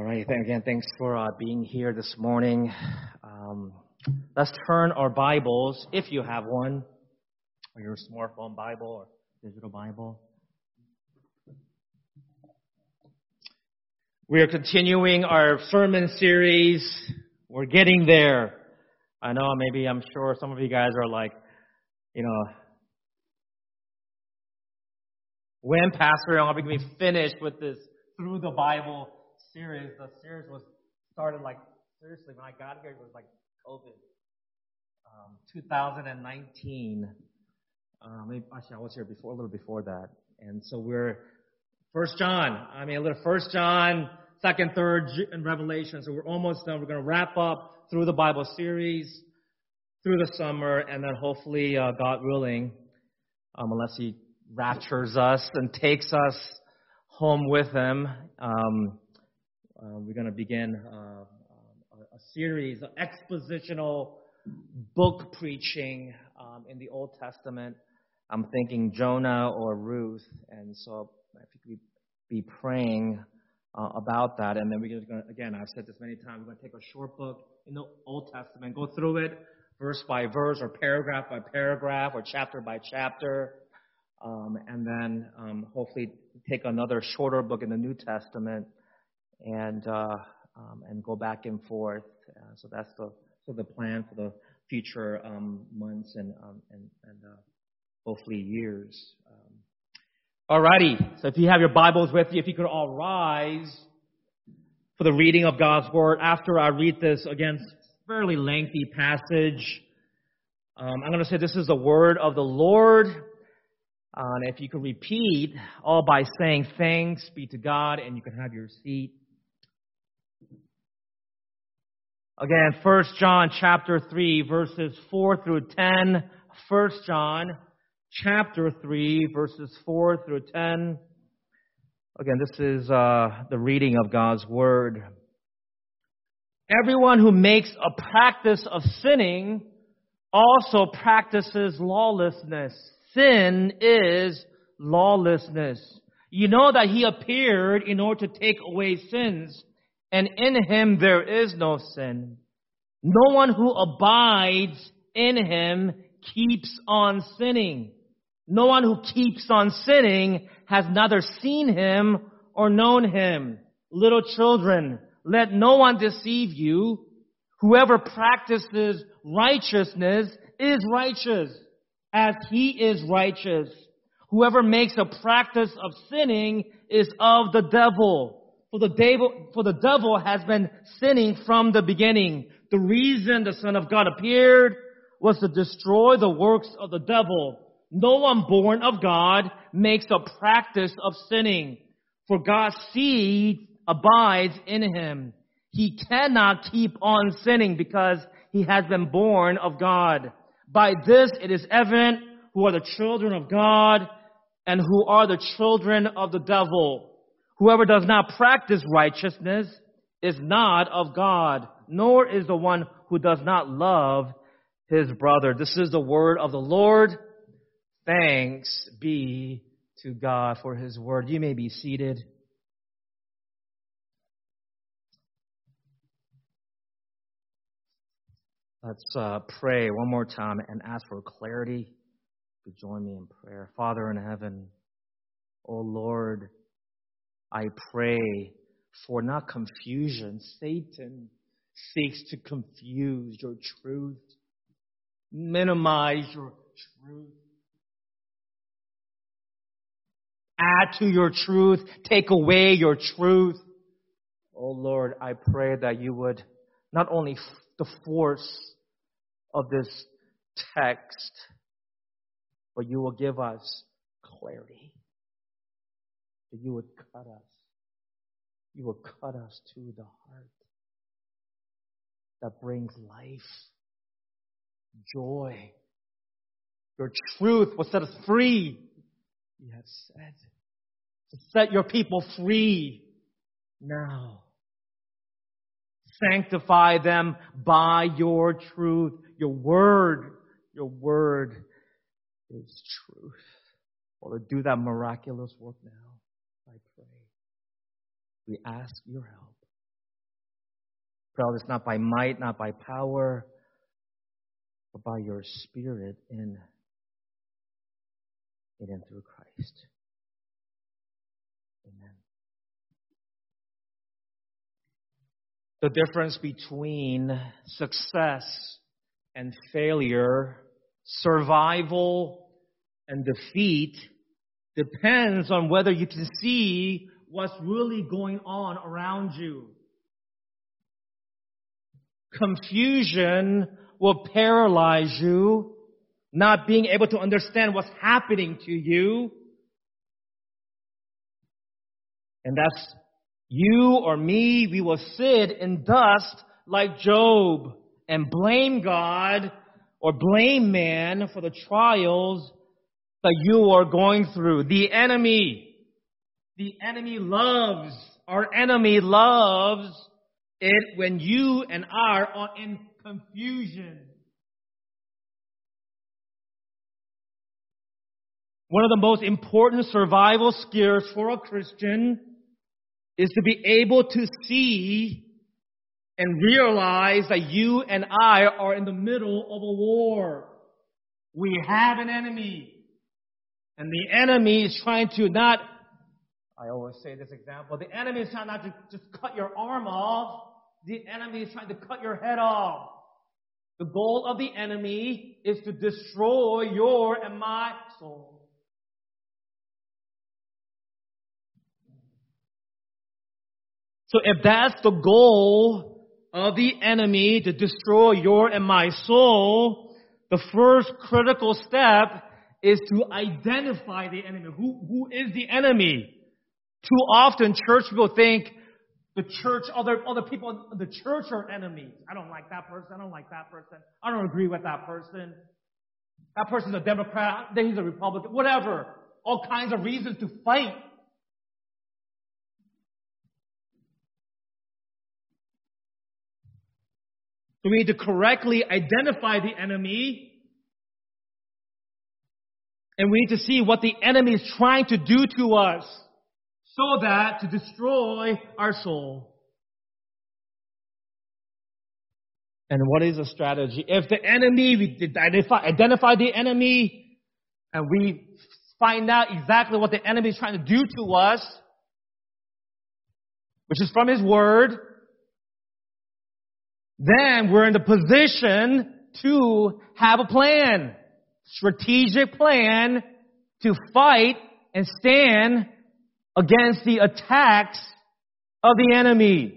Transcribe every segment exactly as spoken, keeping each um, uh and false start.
All right. Again, thanks for uh, being here this morning. Um, let's turn our Bibles, if you have one, or your smartphone Bible or digital Bible. We are continuing our sermon series. We're getting there. I know, maybe I'm sure some of you guys are like, you know, when Pastor Young are we going to be finished with this Through the Bible series? The series was started like, seriously, when I got here, it was like COVID. Um, two thousand nineteen. Uh, maybe, actually, I was here before, a little before that. And so we're First John. I mean, a little First John, second, third, and Revelation. So we're almost done. We're going to wrap up Through the Bible series through the summer, and then hopefully, uh, God willing, um, unless He raptures us and takes us home with Him, um, uh, we're going to begin uh, a, a series of expositional book preaching um, in the Old Testament. I'm thinking Jonah or Ruth, and so I think we be praying uh, about that. And then we're going to, again, I've said this many times, we're going to take a short book in the Old Testament, go through it verse by verse or paragraph by paragraph or chapter by chapter, um, and then um, hopefully take another shorter book in the New Testament and uh, um, and go back and forth. Uh, so that's the so the plan for the future um, months and um, and, and uh, hopefully years. Um, Alrighty, so if you have your Bibles with you, if you could all rise for the reading of God's Word. After I read this, again, fairly lengthy passage, um, I'm going to say this is the Word of the Lord. Uh, and if you could repeat all by saying thanks be to God, and you can have your seat. Again, First John chapter three, verses four through ten. First John chapter three, verses four through ten. Again, this is uh, the reading of God's Word. Everyone who makes a practice of sinning also practices lawlessness. Sin is lawlessness. You know that He appeared in order to take away sins, and in Him there is no sin. No one who abides in Him keeps on sinning. No one who keeps on sinning has neither seen Him or known Him. Little children, let no one deceive you. Whoever practices righteousness is righteous, as He is righteous. Whoever makes a practice of sinning is of the devil. For the devil, for the devil has been sinning from the beginning. The reason the Son of God appeared was to destroy the works of the devil. No one born of God makes a practice of sinning, for God's seed abides in him. He cannot keep on sinning because he has been born of God. By this it is evident who are the children of God and who are the children of the devil. Whoever does not practice righteousness is not of God, nor is the one who does not love his brother. This is the word of the Lord. Thanks be to God for His word. You may be seated. Let's uh, pray one more time and ask for clarity. To join me in prayer. Father in heaven, O Lord, I pray for not confusion. Satan seeks to confuse your truth, minimize your truth, add to your truth, take away your truth. Oh Lord, I pray that you would not only f- the force of this text, but you will give us clarity. That you would cut us. You will cut us to the heart. That brings life, joy. Your truth will set us free. You have said to set your people free now. Sanctify them by your truth. Your word, your word is truth. Lord, do that miraculous work now, I pray. We ask your help For all this not by might, not by power, but by your Spirit in, in and through Christ. Amen. The difference between success and failure, survival and defeat, depends on whether you can see what's really going on around you. Confusion will paralyze you, not being able to understand what's happening to you. And that's you or me, we will sit in dust like Job and blame God or blame man for the trials that you are going through. The enemy, the enemy loves, our enemy loves it when you and I are in confusion. One of the most important survival skills for a Christian is to be able to see and realize that you and I are in the middle of a war. We have an enemy. And the enemy is trying to not, I always say this example, the enemy is trying not to just cut your arm off. The enemy is trying to cut your head off. The goal of the enemy is to destroy your and my soul. So if that's the goal of the enemy, to destroy your and my soul, the first critical step is to identify the enemy. Who, who is the enemy? Too often church people think the church, other, other people in the church are enemies. I don't like that person. I don't like that person. I don't agree with that person. That person's a Democrat. Then he's a Republican. Whatever. All kinds of reasons to fight. So we need to correctly identify the enemy. And we need to see what the enemy is trying to do to us so that to destroy our soul. And what is a strategy? If the enemy, we identify, identify the enemy and we find out exactly what the enemy is trying to do to us, which is from his word, then we're in the position to have a plan, strategic plan to fight and stand against the attacks of the enemy.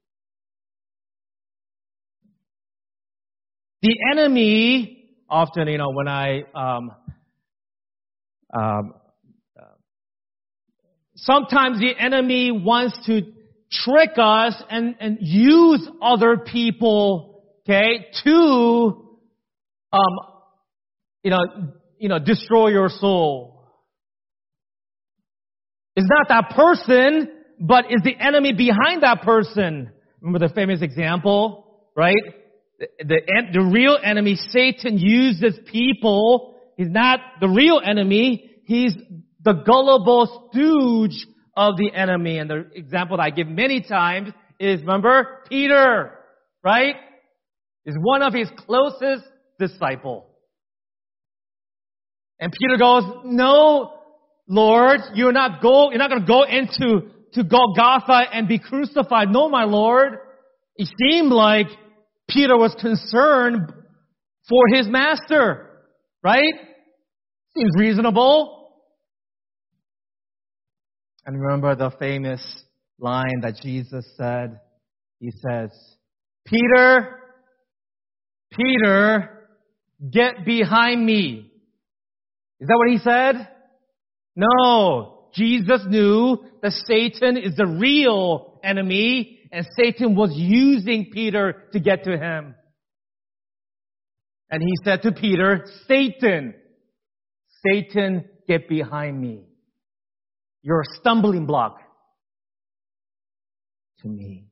The enemy, often, you know, when I, um, um, uh, sometimes the enemy wants to trick us and, and use other people, okay, to, um, you know, you know, destroy your soul. It's not that person, but is the enemy behind that person. Remember the famous example, right? The, the, the real enemy, Satan, uses people. He's not the real enemy. He's the gullible stooge of the enemy. And the example that I give many times is, remember, Peter, right? Is one of his closest disciples. And Peter goes, no, Lord, you're not go, you're not going to go into to Golgotha and be crucified. No, my Lord. It seemed like Peter was concerned for his master, right? Seems reasonable. And remember the famous line that Jesus said. He says, Peter, Peter, get behind me. Is that what he said? No. Jesus knew that Satan is the real enemy, and Satan was using Peter to get to him. And he said to Peter, Satan, Satan, get behind me. You're a stumbling block to me.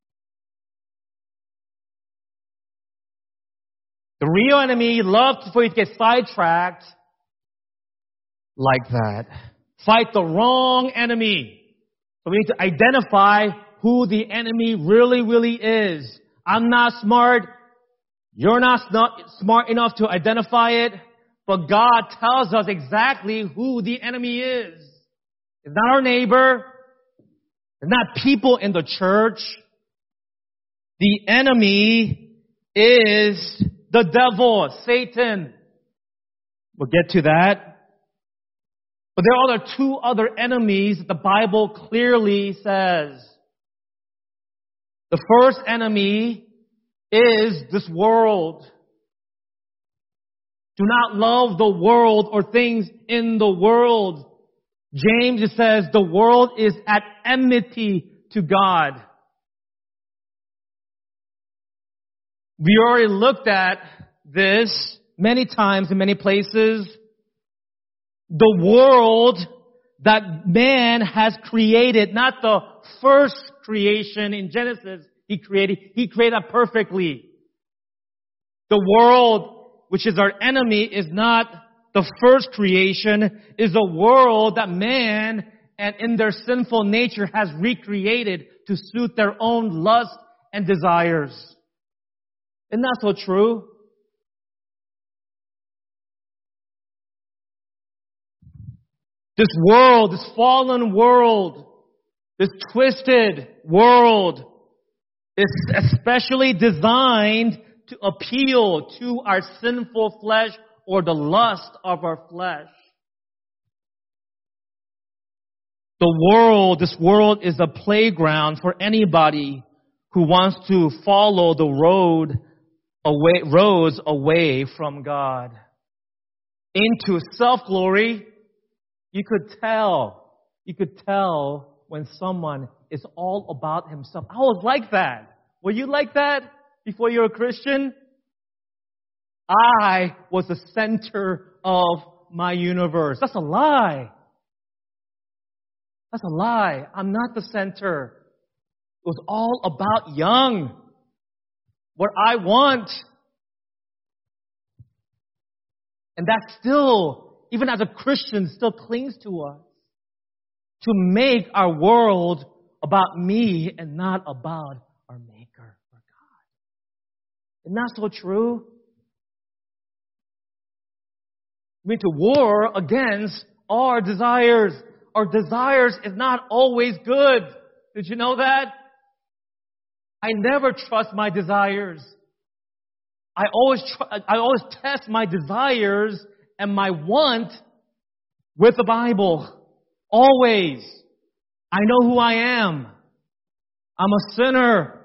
The real enemy loves for you to get sidetracked like that. Fight the wrong enemy. So we need to identify who the enemy really, really is. I'm not smart. You're not smart enough to identify it. But God tells us exactly who the enemy is. It's not our neighbor. It's not people in the church. The enemy is the devil, Satan. We'll get to that. But there are two other enemies that the Bible clearly says. The first enemy is this world. Do not love the world or things in the world. James says the world is at enmity to God. We already looked at this many times in many places. The world that man has created, not the first creation in Genesis he created, he created that perfectly. The world, which is our enemy, is not the first creation, is a world that man and in their sinful nature has recreated to suit their own lust and desires. Isn't that so true? This world, this fallen world, this twisted world is especially designed to appeal to our sinful flesh or the lust of our flesh. The world, this world is a playground for anybody who wants to follow the road away, roads away from God. Into self-glory, you could tell, you could tell when someone is all about himself. I was like that. Were you like that before you were a Christian? I was the center of my universe. That's a lie. That's a lie. I'm not the center. It was all about Young. What I want. And that still, even as a Christian, still clings to us. To make our world about me and not about our Maker or God. Isn't that so true? We need to war against our desires. Our desires is not always good. Did you know that? I never trust my desires. I always tr- I always test my desires and my want with the Bible. Always. I know who I am. I'm a sinner.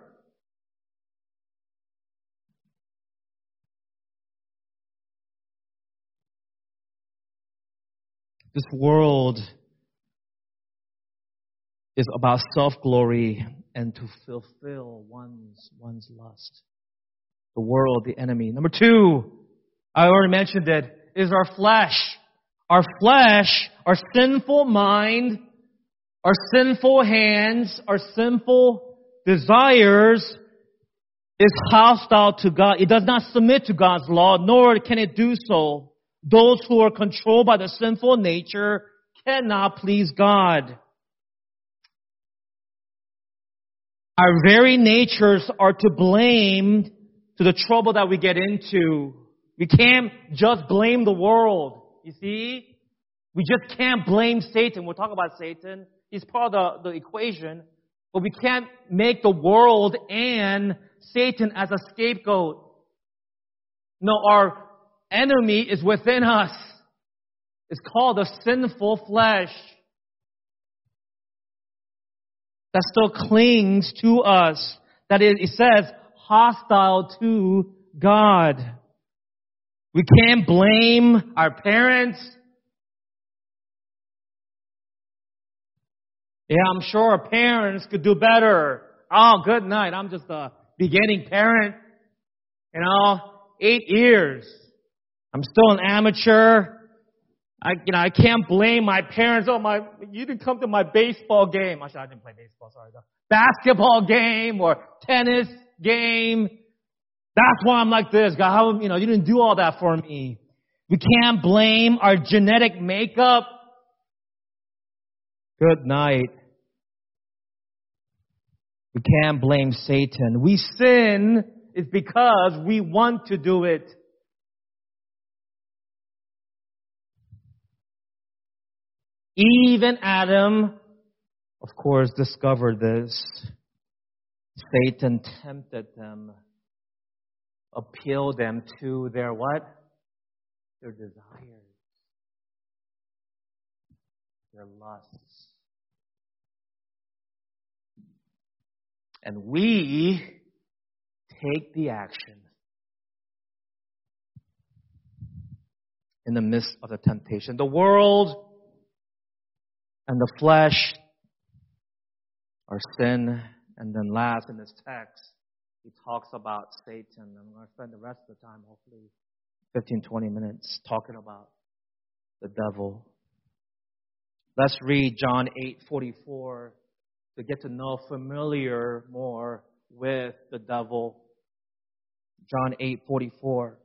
This world is about self-glory and to fulfill one's one's lust. The world, the enemy. Number two, I already mentioned it, is our flesh. Our flesh, our sinful mind, our sinful hands, our sinful desires is hostile to God. It does not submit to God's law, nor can it do so. Those who are controlled by the sinful nature cannot please God. Our very natures are to blame to the trouble that we get into. We can't just blame the world. You see? We just can't blame Satan. We'll talk about Satan. He's part of the, the equation. But we can't make the world and Satan as a scapegoat. No, our enemy is within us. It's called the sinful flesh. That still clings to us. That is, it says, hostile to God. We can't blame our parents. Yeah, I'm sure our parents could do better. Oh, good night. I'm just a beginning parent. You know, eight years. I'm still an amateur. I, you know, I can't blame my parents. Oh, my, you didn't come to my baseball game. Actually, I didn't play baseball. Sorry, though. Basketball game or tennis game. That's why I'm like this. God, how, you know, you didn't do all that for me. We can't blame our genetic makeup. Good night. We can't blame Satan. We sin is because we want to do it. Even Adam, of course, discovered this. Satan tempted them, appealed them to their what? Their desires, their lusts. And we take the action in the midst of the temptation. The world and the flesh, our sin, and then last in this text, he talks about Satan. I'm going to spend the rest of the time, hopefully fifteen, twenty minutes, talking about the devil. Let's read John eight forty-four to get to know familiar more with the devil. John eight forty-four.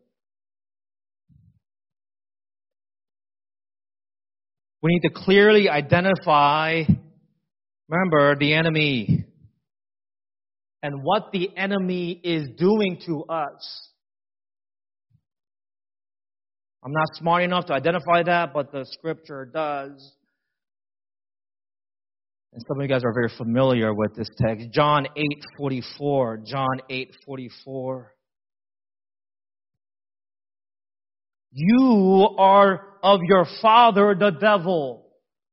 We need to clearly identify, remember, the enemy and what the enemy is doing to us. I'm not smart enough to identify that, but the scripture does. And some of you guys are very familiar with this text. John eight forty-four. John eight forty-four. You are of your father, the devil.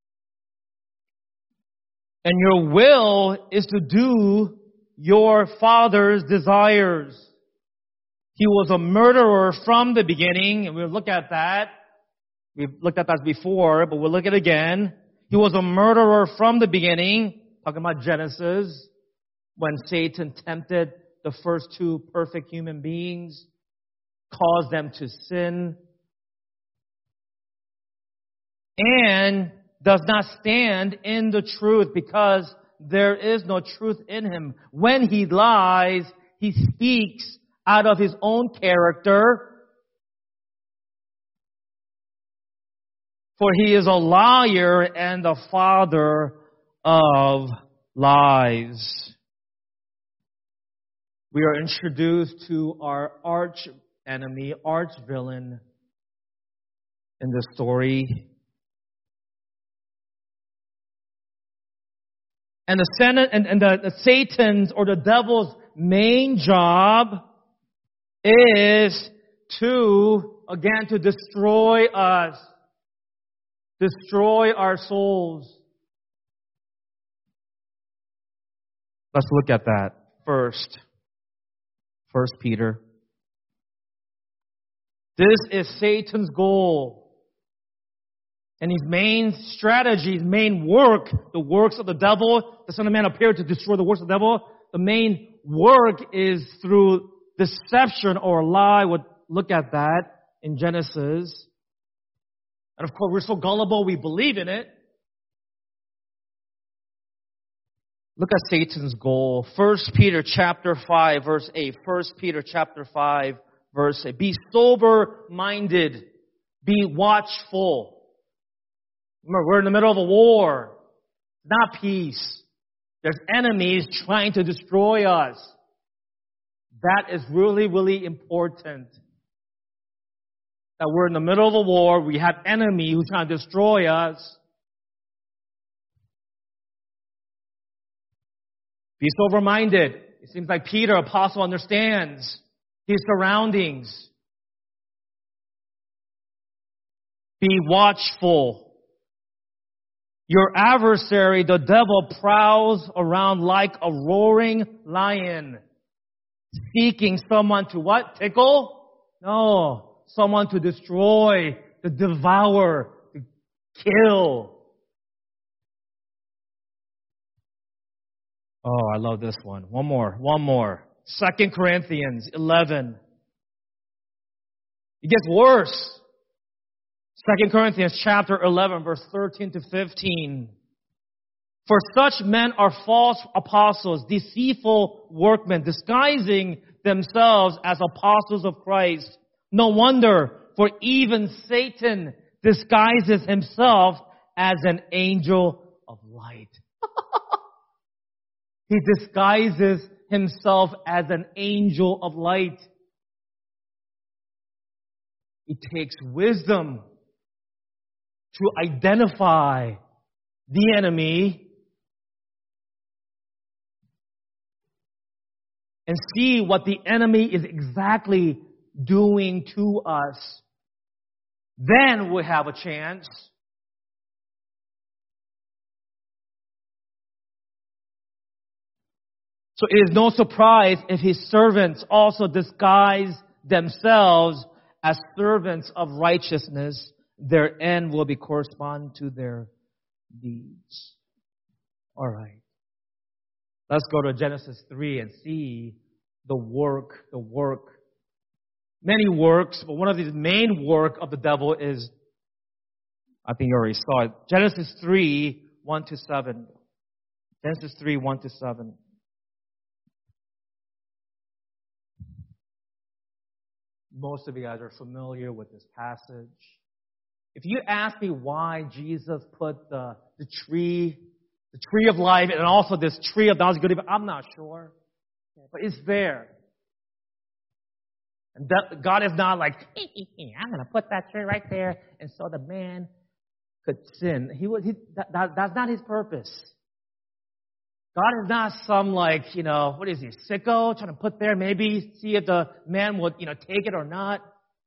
And your will is to do your father's desires. He was a murderer from the beginning, and we'll look at that. We've looked at that before, but we'll look at it again. He was a murderer from the beginning, talking about Genesis, when Satan tempted the first two perfect human beings, caused them to sin, and does not stand in the truth because there is no truth in him. When he lies, he speaks out of his own character. For he is a liar and the father of lies. We are introduced to our arch enemy, arch villain in the story. And the Senate and, and the, the Satan's or the devil's main job is to, again, to destroy us. Destroy our souls. Let's look at that first. First Peter. This is Satan's goal. And his main strategy, his main work, the works of the devil, the Son of Man appeared to destroy the works of the devil. The main work is through deception or lie. We'll look at that in Genesis. And of course, we're so gullible, we believe in it. Look at Satan's goal. First Peter chapter five, verse eight. First Peter chapter five, verse eight. Be sober-minded. Be watchful. Remember, we're in the middle of a war. Not peace. There's enemies trying to destroy us. That is really, really important. That we're in the middle of a war. We have enemy who's trying to destroy us. Be sober-minded. It seems like Peter, apostle, understands his surroundings. Be watchful. Your adversary, the devil, prowls around like a roaring lion, seeking someone to what? Tickle? No. Someone to destroy, to devour, to kill. Oh, I love this one. One more, one more. Second Corinthians eleven. It gets worse. Second Corinthians chapter eleven, verse thirteen to fifteen. For such men are false apostles, deceitful workmen, disguising themselves as apostles of Christ. No wonder, for even Satan disguises himself as an angel of light. He disguises himself as an angel of light. It takes wisdom to identify the enemy and see what the enemy is exactly doing to us. Then we have a chance. So it is no surprise if his servants also disguise themselves as servants of righteousness. Their end will be correspond to their deeds. All right. Let's go to Genesis three and see the work, the work. Many works, but one of the main work of the devil is, I think you already saw it, Genesis three, one to seven. Genesis three, one to seven. Most of you guys are familiar with this passage. If you ask me why Jesus put the, the tree, the tree of life, and also this tree of knowledge of good and evil, I'm not sure. But it's there. And that, God is not like, I'm going to put that tree right there, and so the man could sin. He was, he, that, that, that's not his purpose. God is not some like, you know, what is he, sicko, trying to put there, maybe see if the man would, you know, take it or not.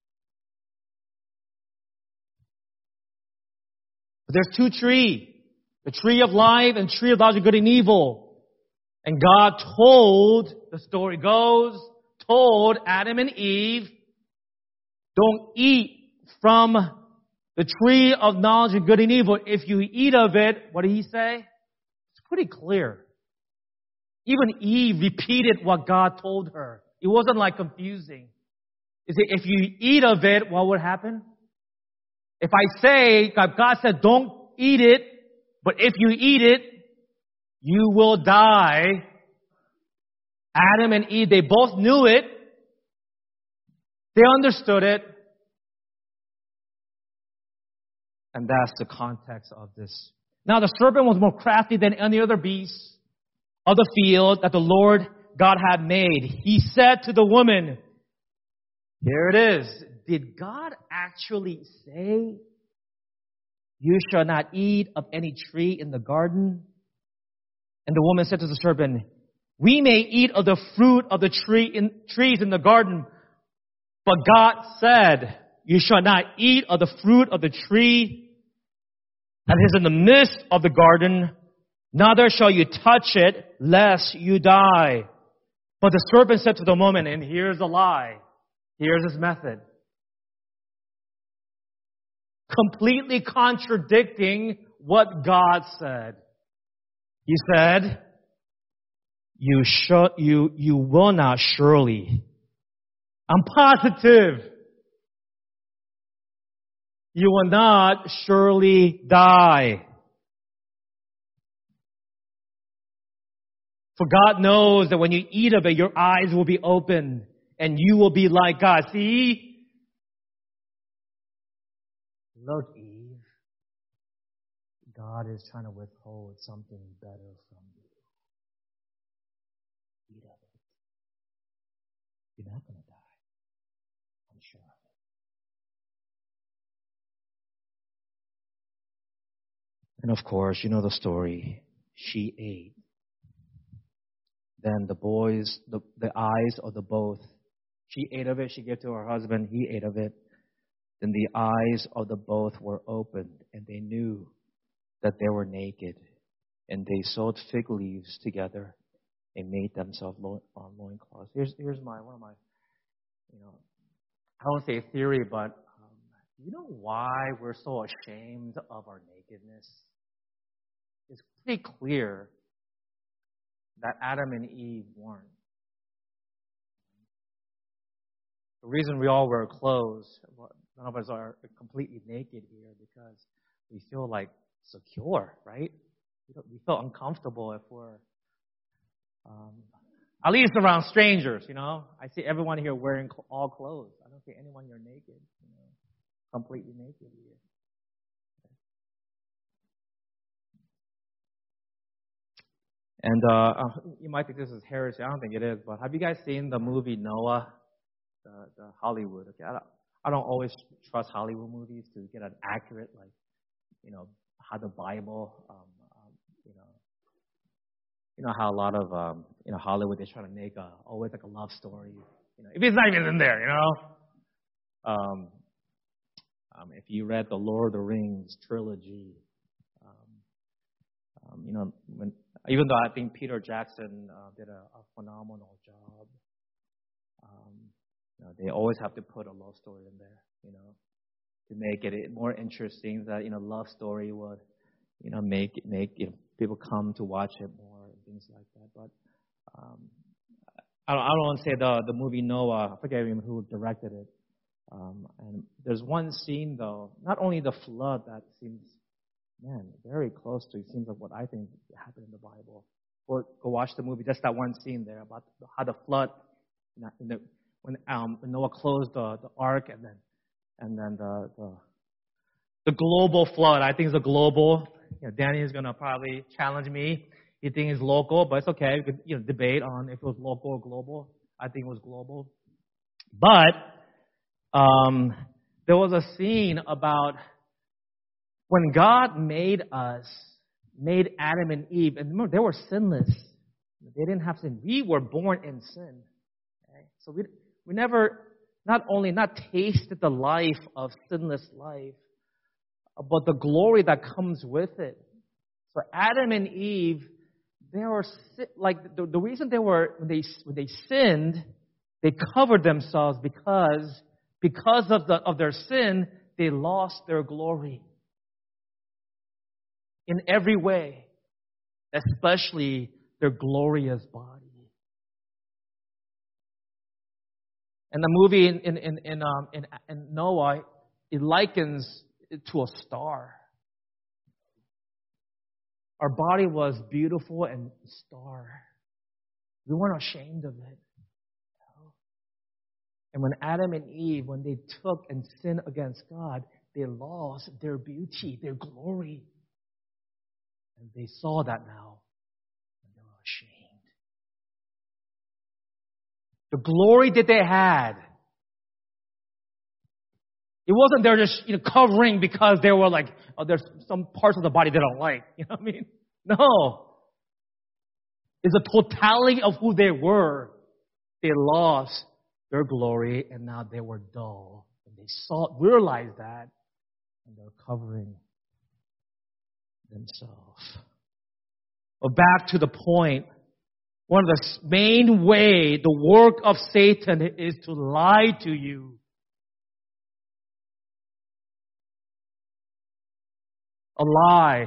But there's two trees. The tree of life and tree of knowledge of good and evil. And God told, the story goes, told Adam and Eve, don't eat from the tree of knowledge of good and evil. If you eat of it, what did he say? It's pretty clear. Even Eve repeated what God told her. It wasn't like confusing. Is it if you eat of it, what would happen? If I say, God said, don't eat it, but if you eat it, you will die. Adam and Eve, they both knew it. They understood it. And that's the context of this. Now the serpent was more crafty than any other beast of the field that the Lord God had made. He said to the woman, here it is. Did God actually say, you shall not eat of any tree in the garden? And the woman said to the serpent, we may eat of the fruit of the tree in, trees in the garden, but God said, you shall not eat of the fruit of the tree that is in the midst of the garden, neither shall you touch it, lest you die. But the serpent said to the woman, and here's the lie, here's his method, completely contradicting what God said. He said, you, sh- you, you will not surely. I'm positive. You will not surely die. For God knows that when you eat of it, your eyes will be open and you will be like God. See? Look, Eve. God is trying to withhold something better from you. Eat of it. You're not going to die. I'm sure of it. And of course, you know the story. She ate. Then the boys, the, the eyes of the both, she ate of it, she gave to her husband, he ate of it. Then the eyes of the both were opened, and they knew that they were naked. And they sewed fig leaves together and made themselves lo- on loincloths. Here's, here's my, one of my, you know, I won't say a theory, but um, you know why we're so ashamed of our nakedness? It's pretty clear that Adam and Eve weren't. The reason we all wear clothes, none of us are completely naked here, because we feel like secure, right? We feel uncomfortable if we're, um, at least around strangers, you know. I see everyone here wearing all clothes. I don't see anyone here naked, you know, completely naked here. And uh, uh, you might think this is heresy. I don't think it is. But have you guys seen the movie Noah, the, the Hollywood? Okay, I don't, I don't always trust Hollywood movies to get an accurate, like, you know, how the Bible, um, um, you know, you know how a lot of um, you know Hollywood, they try to make a, always like a love story. You know, if it's not even in there, you know. Um, um, if you read the Lord of the Rings trilogy, um, um, you know, when, even though I think Peter Jackson uh, did a, a phenomenal job, um, you know, they always have to put a love story in there, you know, to make it more interesting. That you know, love story would, you know, make make you know, people come to watch it more and things like that. But um, I don't, I don't want to say the the movie Noah. I forget even who directed it. Um, and there's one scene though, not only the flood that seems, man, very close to, it seems like what I think happened in the Bible. Or go watch the movie, just that one scene there about how the flood, in the, when um, Noah closed the, the ark, and then and then the, the the global flood. I think it's a global. You know, Danny is gonna probably challenge me. He thinks it's local, but it's okay. We could you know debate on if it was local or global. I think it was global, but um, there was a scene about when God made us, made Adam and Eve, and remember, they were sinless. They didn't have sin. We were born in sin. Okay? So we we never, not only not tasted the life of sinless life, but the glory that comes with it. So Adam and Eve, they were like the, the reason they were when they when they sinned, they covered themselves because because of the of their sin, they lost their glory. In every way, especially their glorious body. And the movie in in in in, um, in, in Noah, it likens it to a star. Our body was beautiful and a star. We weren't ashamed of it. And when Adam and Eve, when they took and sinned against God, they lost their beauty, their glory. And they saw that now, and they were ashamed. The glory that they had, it wasn't they're just you know, covering because they were like, oh, there's some parts of the body they don't like. You know what I mean? No. It's the totality of who they were. They lost their glory, and now they were dull. And they saw, realized that, and they're covering themselves. But back to the point, one of the main way, the work of Satan is to lie to you. A lie.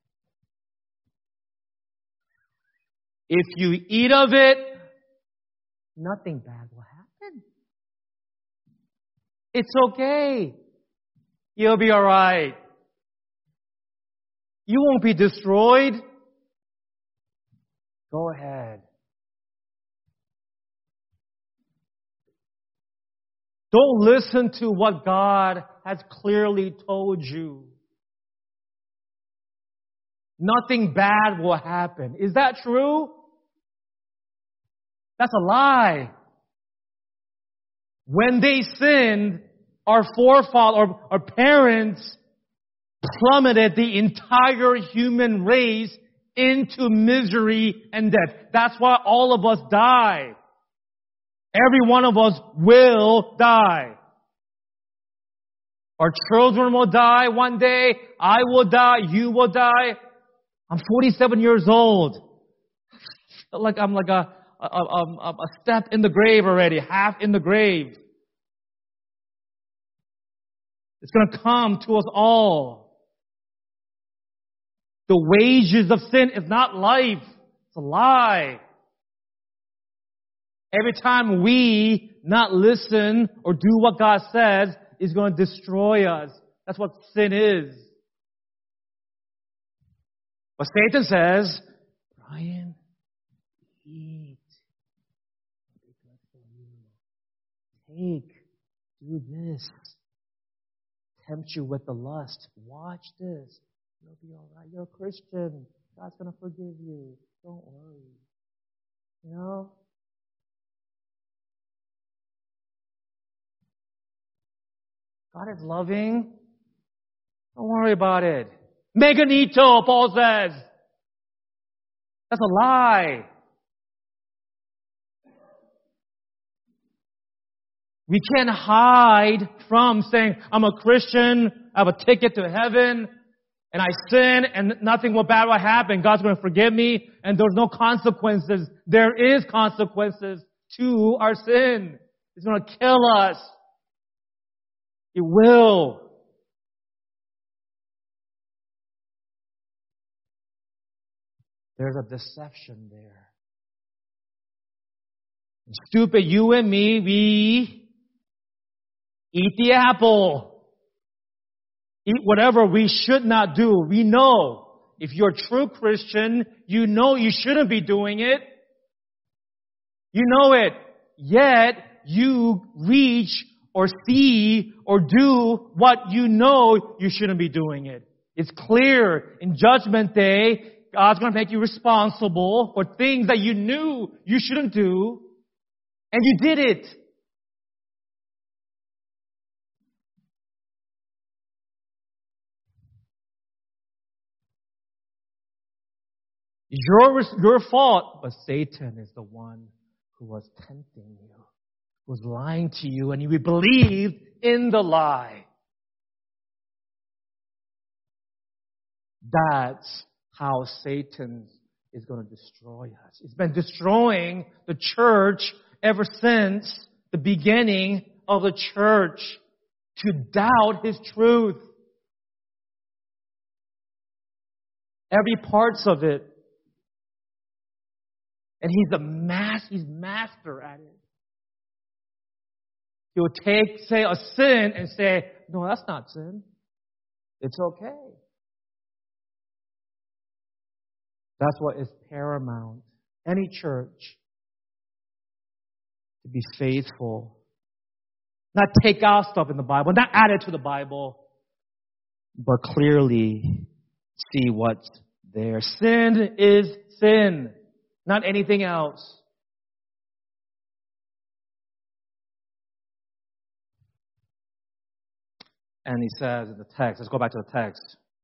If you eat of it, nothing bad will happen. It's okay. You'll be all right. You won't be destroyed. Go ahead. Don't listen to what God has clearly told you. Nothing bad will happen. Is that true? That's a lie. When they sinned, our forefathers, our, our parents plummeted the entire human race into misery and death. That's why all of us die. Every one of us will die. Our children will die one day. I will die. You will die. I'm forty-seven years old. I feel like I'm like a, a, a, a step in the grave already, half in the grave. It's going to come to us all. The wages of sin is not life. It's a lie. Every time we not listen or do what God says, is going to destroy us. That's what sin is. But Satan says, Brian, eat. Take, do this. Tempt you with the lust. Watch this. You'll be all right. You're a Christian. God's going to forgive you. Don't You know? God is loving. Don't worry about it. Meganito, Paul says. That's a lie. We can't hide from saying, I'm a Christian, I have a ticket to heaven, and I sin, and nothing will bad will happen. God's going to forgive me, and there's no consequences. There is consequences to our sin. It's going to kill us. It will. There's a deception there. And stupid, you and me, we eat the apple. Eat whatever we should not do. We know. If you're a true Christian, you know you shouldn't be doing it. You know it. Yet, you reach or see or do what you know you shouldn't be doing it. It's clear. In Judgment Day, God's going to make you responsible for things that you knew you shouldn't do, and you did it. Your, your fault, but Satan is the one who was tempting you, was lying to you, and you believed in the lie. That's how Satan is going to destroy us. It's been destroying the church ever since the beginning of the church, to doubt His truth. Every parts of it. And he's a mas- he's master at it. He'll take, say, a sin and say, no, that's not sin. It's okay. That's what is paramount. Any church, to be faithful. Not take out stuff in the Bible, not add it to the Bible, but clearly see what's there. Sin is sin, not anything else. And he says in the text, let's go back to the text.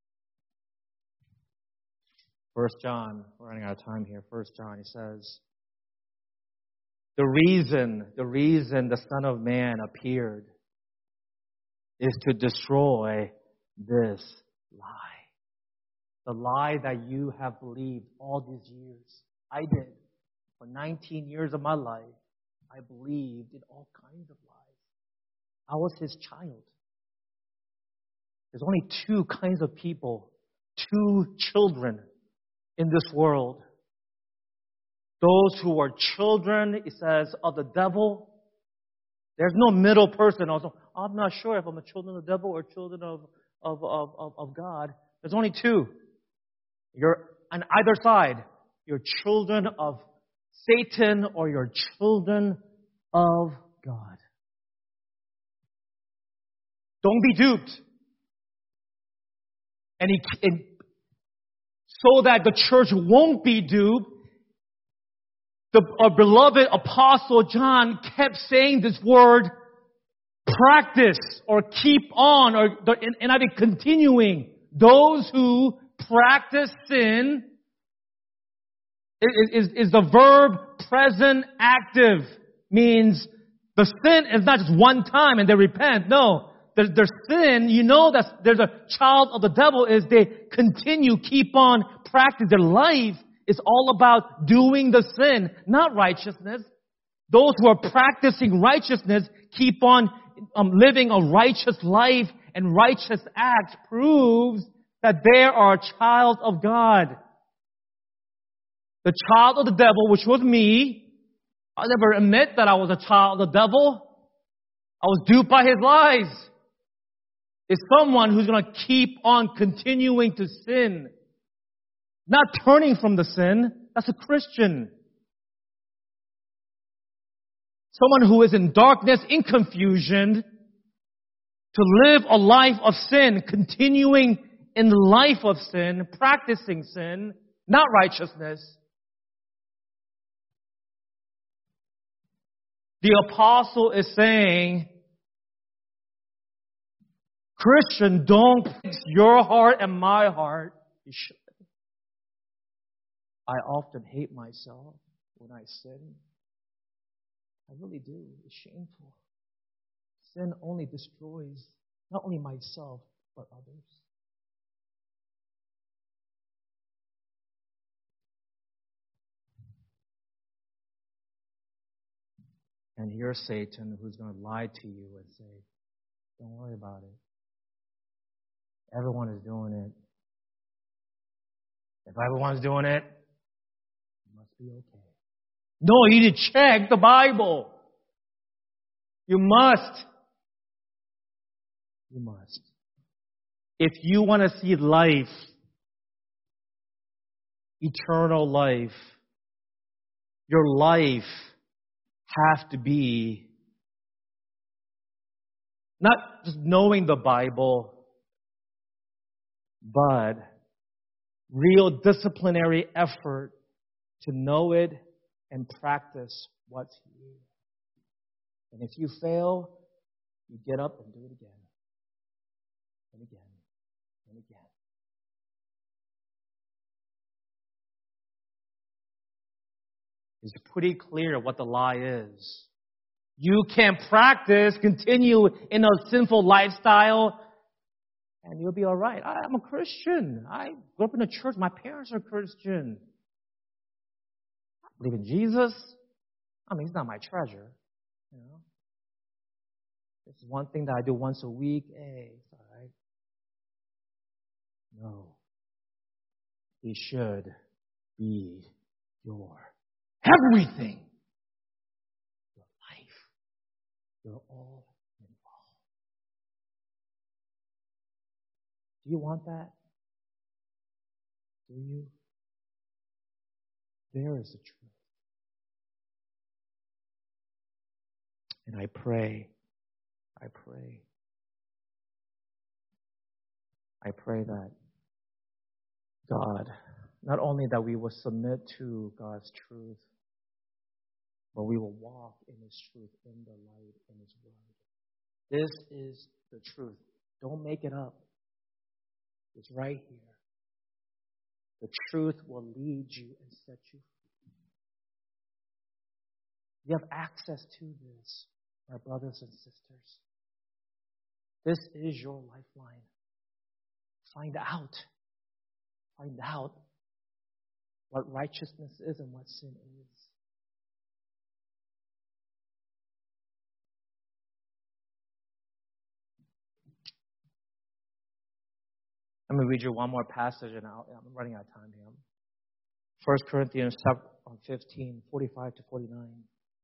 First John, we're running out of time here. First John, he says, the reason, the reason the Son of Man appeared is to destroy this lie. The lie that you have believed all these years. I did. For nineteen years of my life, I believed in all kinds of lies. I was His child. There's only two kinds of people, two children in this world. Those who are children, it says, of the devil. There's no middle person. Also, I'm not sure if I'm a children of the devil or children of, of, of, of, of God. There's only two. You're on either side. You're children of Satan or you're children of God. Don't be duped. And, he, and so that the church won't be duped, the our beloved apostle John kept saying this word, practice or keep on, or and, and I mean continuing. Those who practice sin is, is, is the verb present active. Means the sin is not just one time and they repent. No. Their, their sin, you know that there's a child of the devil is they continue, keep on practicing. Their life is all about doing the sin, not righteousness. Those who are practicing righteousness keep on um, living a righteous life and righteous acts proves that they are a child of God. The child of the devil, which was me, I never admit that I was a child of the devil. I was duped by his lies. Is someone who's going to keep on continuing to sin. Not turning from the sin. That's a Christian. Someone who is in darkness, in confusion, to live a life of sin, continuing in the life of sin, practicing sin, not righteousness. The apostle is saying, Christian, don't fix your heart and my heart. You should. I often hate myself when I sin. I really do. It's shameful. Sin only destroys not only myself, but others. And here's Satan who's going to lie to you and say, don't worry about it. Everyone is doing it. If everyone's doing it, it must be okay. No, you need to check the Bible. You must. You must. If you want to see life, eternal life, your life has to be not just knowing the Bible, but real disciplinary effort to know it and practice what's here. And if you fail, you get up and do it again. And again. And again. It's pretty clear what the lie is. You can practice, continue in a sinful lifestyle, and you'll be all right. I'm a Christian. I grew up in a church. My parents are Christian. I believe in Jesus. I mean, he's not my treasure. You know, it's one thing that I do once a week. Hey, it's all right. No. He should be your everything. Your life. Your all in all. Do you want that? Do you? There is the truth. And I pray, I pray, I pray that God, not only that we will submit to God's truth, but we will walk in His truth, in the light, in His word. This is the truth. Don't make it up. It's right here. The truth will lead you and set you free. You have access to this, my brothers and sisters. This is your lifeline. Find out. Find out what righteousness is and what sin is. Let me read you one more passage, and I'll, I'm running out of time here. First Corinthians fifteen, forty-five to forty-nine.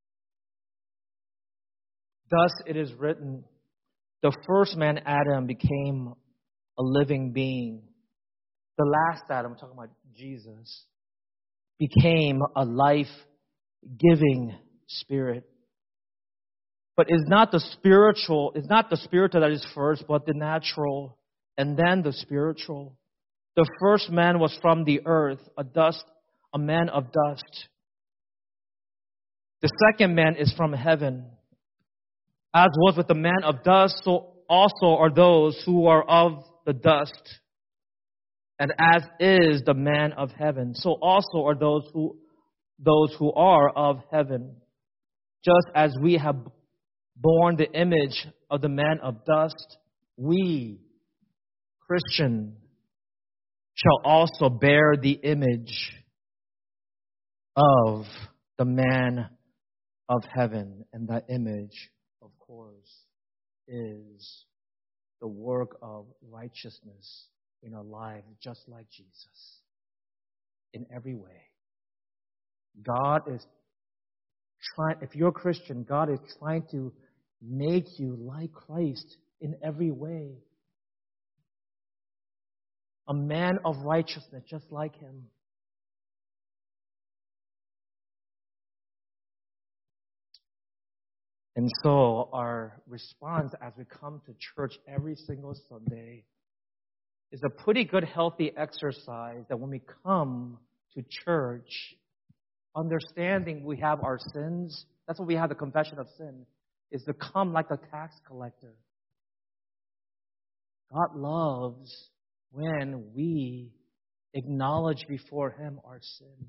Thus it is written, the first man, Adam, became a living being. The last Adam, I'm talking about Jesus, became a life-giving spirit. But it's not the spiritual, it's not the spiritual that is first, but the natural, and then the spiritual. The first man was from the earth, a dust, a man of dust. The second man is from heaven. As was with the man of dust, so also are those who are of the dust. And as is the man of heaven, so also are those who those who are of heaven. Just as we have borne the image of the man of dust, we, Christian, shall also bear the image of the man of heaven. And that image, of course, is the work of righteousness in our lives, just like Jesus, in every way. God is trying, if you're a Christian, God is trying to make you like Christ in every way. A man of righteousness, just like Him. And so our response as we come to church every single Sunday is a pretty good, healthy exercise that when we come to church, understanding we have our sins, That's what we have, the confession of sin, is to come like the tax collector. God loves when we acknowledge before Him our sin.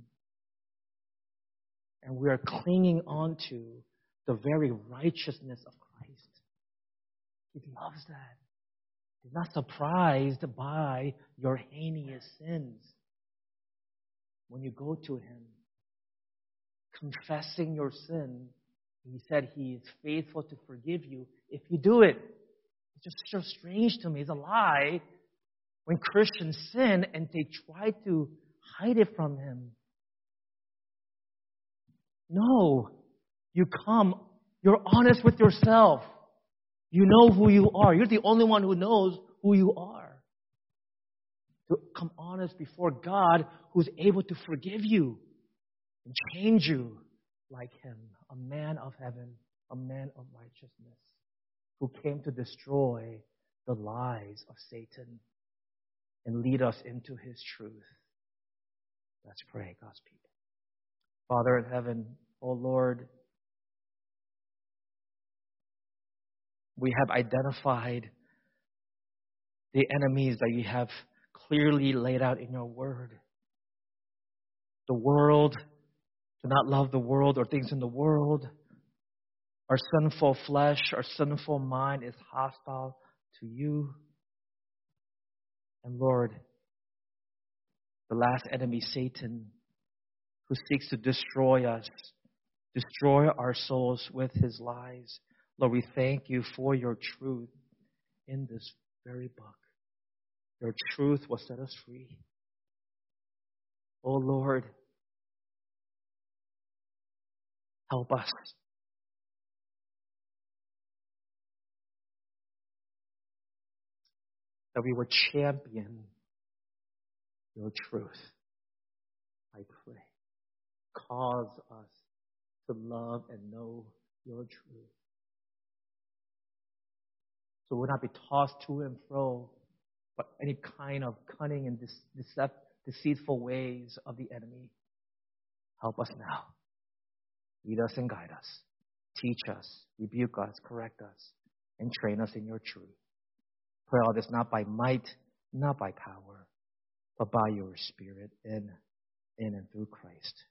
And we are clinging on to the very righteousness of Christ. He loves that. He's not surprised by your heinous sins. When you go to Him, confessing your sin, He said He is faithful to forgive you if you do it. It's just so strange to me. It's a lie when Christians sin and they try to hide it from Him. No. You come, you're honest with yourself. You know who you are. You're the only one who knows who you are. To come honest before God, who's able to forgive you and change you like Him, a man of heaven, a man of righteousness, who came to destroy the lies of Satan and lead us into His truth. Let's pray, God's people. Father in heaven, O Lord, we have identified the enemies that You have clearly laid out in Your word. The world, do not love the world or things in the world. Our sinful flesh, our sinful mind is hostile to You. And Lord, the last enemy, Satan, who seeks to destroy us, destroy our souls with his lies. Lord, we thank You for Your truth in this very book. Your truth will set us free. Oh Lord, help us. That we would champion Your truth. I pray. Cause us to love and know Your truth. So we'll not be tossed to and fro by any kind of cunning and dece- deceitful ways of the enemy. Help us now. Lead us and guide us. Teach us, rebuke us, correct us, and train us in Your truth. Pray all this not by might, not by power, but by Your Spirit in, in and through Christ.